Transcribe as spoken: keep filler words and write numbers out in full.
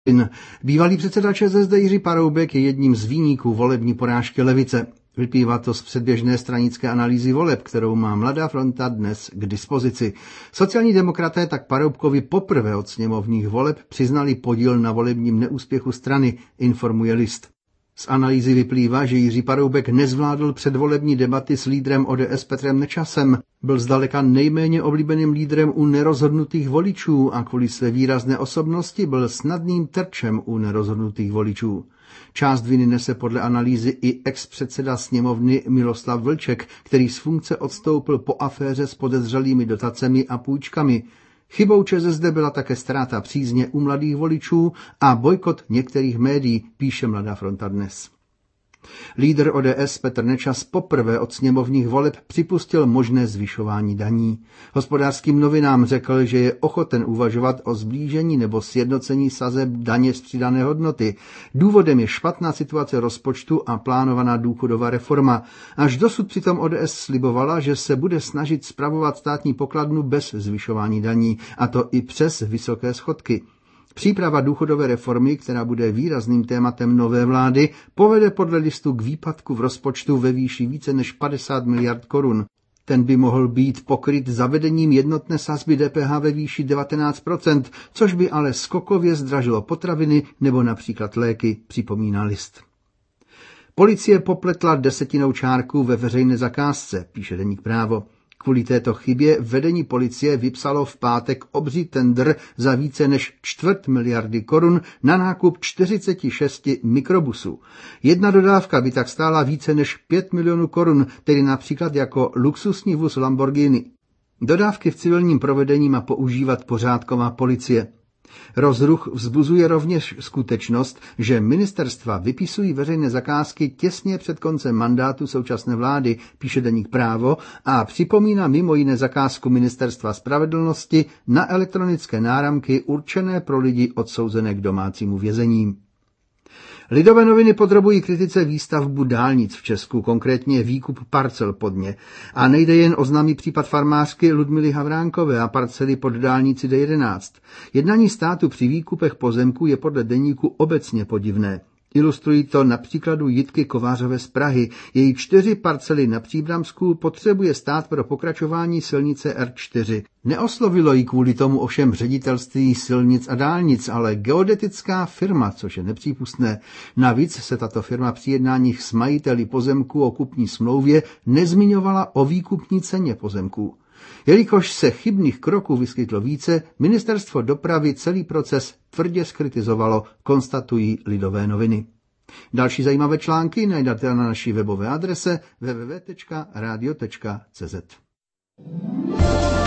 Bývalý předseda ČSSD Jiří Paroubek je jedním z viníků volební porážky levice. Vyplývá to z předběžné stranické analýzy voleb, kterou má Mladá fronta dnes k dispozici. Sociální demokraté tak Paroubkovi poprvé od sněmovních voleb přiznali podíl na volebním neúspěchu strany, informuje List. Z analýzy vyplývá, že Jiří Paroubek nezvládl předvolební debaty s lídrem O D S Petrem Nečasem. Byl zdaleka nejméně oblíbeným lídrem u nerozhodnutých voličů a kvůli své výrazné osobnosti byl snadným terčem u nerozhodnutých voličů. Část viny nese podle analýzy i ex-předseda sněmovny Miloslav Vlček, který z funkce odstoupil po aféře s podezřelými dotacemi a půjčkami. Chybou ČSSD byla také ztráta přízně u mladých voličů a bojkot některých médií, píše Mladá fronta dnes. Lídr O D S Petr Nečas poprvé od sněmovních voleb připustil možné zvyšování daní. Hospodářským novinám řekl, že je ochoten uvažovat o sblížení nebo sjednocení sazeb daně z přidané hodnoty. Důvodem je špatná situace rozpočtu a plánovaná důchodová reforma. Až dosud přitom O D S slibovala, že se bude snažit spravovat státní pokladnu bez zvyšování daní, a to i přes vysoké schodky. Příprava důchodové reformy, která bude výrazným tématem nové vlády, povede podle Listu k výpadku v rozpočtu ve výši více než padesát miliard korun. Ten by mohl být pokryt zavedením jednotné sazby D P H ve výši devatenáct procent, což by ale skokově zdražilo potraviny nebo například léky, připomíná List. Policie popletla desetinou čárku ve veřejné zakázce, píše deník Právo. Kvůli této chybě vedení policie vypsalo v pátek obří tendr za více než čtvrt miliardy korun na nákup čtyřicet šest mikrobusů. Jedna dodávka by tak stála více než pět milionů korun, tedy například jako luxusní vůz Lamborghini. Dodávky v civilním provedení má používat pořádková policie. Rozruch vzbuzuje rovněž skutečnost, že ministerstva vypisují veřejné zakázky těsně před koncem mandátu současné vlády, píše deník Právo, a připomíná mimo jiné zakázku Ministerstva spravedlnosti na elektronické náramky určené pro lidi odsouzené k domácímu vězení. Lidové noviny podrobují kritice výstavbu dálnic v Česku, konkrétně výkup parcel pod ně. A nejde jen o známý případ farmářky Ludmily Havránkové a parcely pod dálnici D jedenáct. Jednání státu při výkupech pozemků je podle deníku obecně podivné. Ilustrují to na příkladu Jitky Kovářové z Prahy. Její čtyři parcely na Příbramsku potřebuje stát pro pokračování silnice R čtyři. Neoslovilo jí kvůli tomu ovšem ředitelství silnic a dálnic, ale geodetická firma, což je nepřípustné. Navíc se tato firma při jednáních s majiteli pozemků o kupní smlouvě nezmiňovala o výkupní ceně pozemků. Jelikož se chybných kroků vyskytlo více, ministerstvo dopravy celý proces tvrdě skritizovalo, konstatují Lidové noviny. Další zajímavé články najdete na naší webové adrese w w w tečka radio tečka c z.